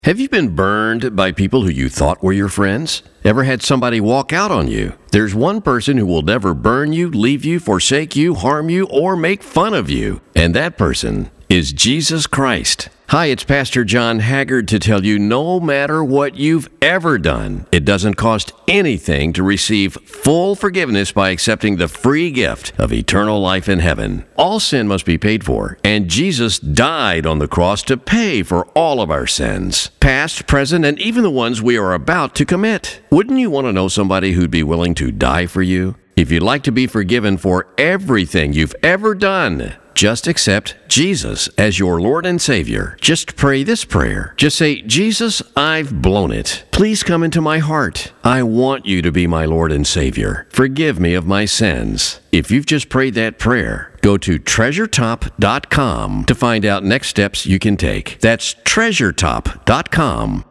Have you been burned by people who you thought were your friends? Ever had somebody walk out on you? There's one person who will never burn you, leave you, forsake you, harm you, or make fun of you. And that person is Jesus Christ. Hi, it's Pastor John Haggard to tell you no matter what you've ever done, it doesn't cost anything to receive full forgiveness by accepting the free gift of eternal life in heaven. All sin must be paid for, and Jesus died on the cross to pay for all of our sins, past, present, and even the ones we are about to commit. Wouldn't you want to know somebody who'd be willing to die for you? If you'd like to be forgiven for everything you've ever done, just accept Jesus as your Lord and Savior. Just pray this prayer. Just say, Jesus, I've blown it. Please come into my heart. I want you to be my Lord and Savior. Forgive me of my sins. If you've just prayed that prayer, go to treasuretop.com to find out next steps you can take. That's treasuretop.com.